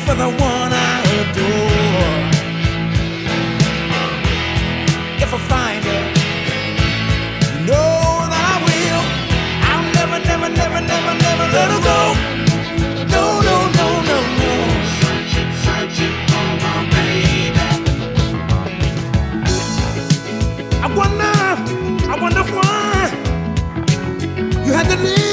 for the one I adore. If I find her, you know that I will. I'll never, never, never, never, never let her go. No, no, no, no, no. Searching, searching for my baby. I wonder why you had to leave.